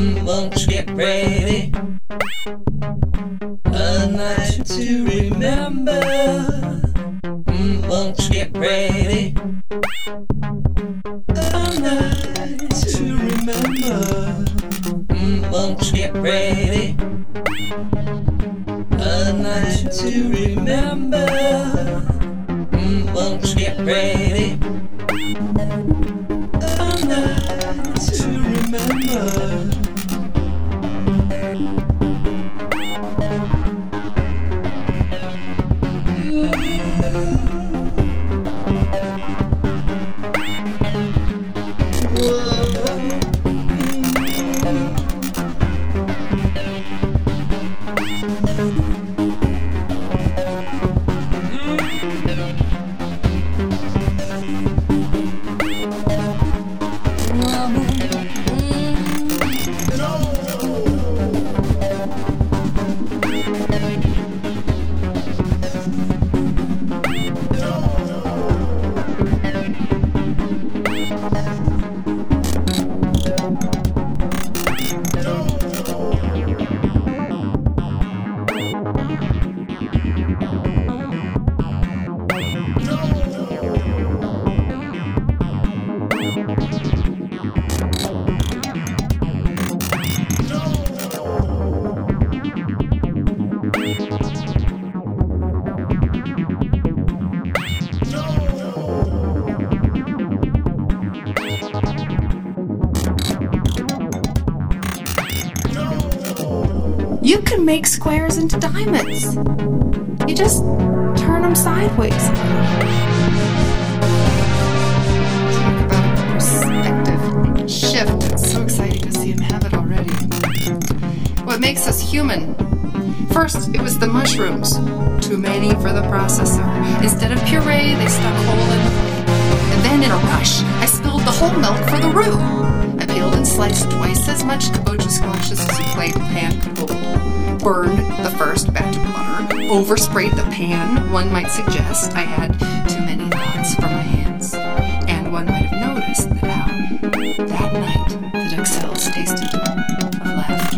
Won't you get ready? A night to remember. Won't you get ready? A night to remember. Won't you get ready? A night to remember. Won't you get ready? A night to remember. You can make squares into diamonds. You just turn them sideways. Talk about perspective shift. It's so exciting to see him have it already. What makes us human? First, it was the mushrooms. Too many for the processor. Instead of puree, they stuck whole in the plate. And then in a rush, I spilled the whole milk for the roux. I peeled and sliced twice as much kabocha squashes as a plate and pan could hold. Burned the first batch of butter. Oversprayed the pan. One might suggest I had too many thoughts for my hands. And one might have noticed that how that night the Duxelles tasted of laughter.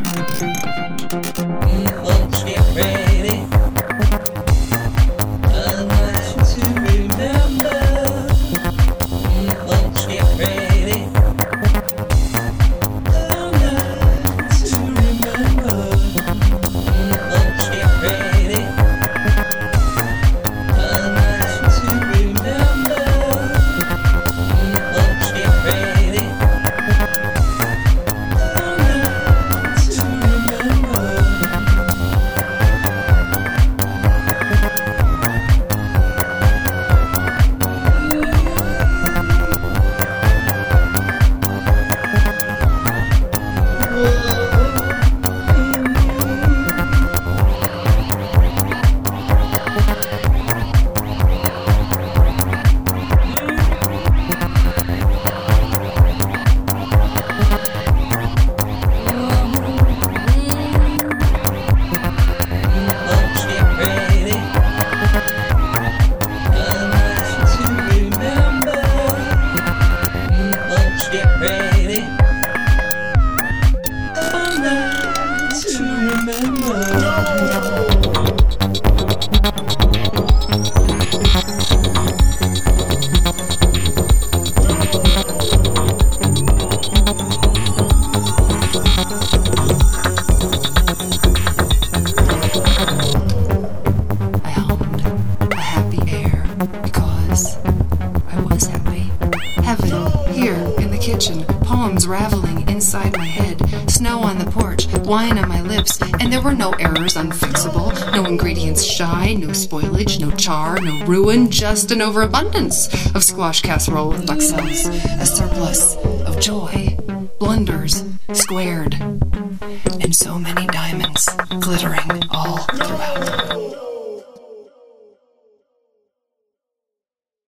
Won't you get ready? A night to remember. Won't you get ready? A night to remember. Won't you get ready? A night to remember. Won't you get ready? A night to remember. Raveling inside my head, snow on the porch, wine on my lips, and there were no errors unfixable, no ingredients shy, no spoilage, no char, no ruin, just an overabundance of squash casserole with Duxelles, a surplus of joy, blunders squared, and so many diamonds glittering all throughout.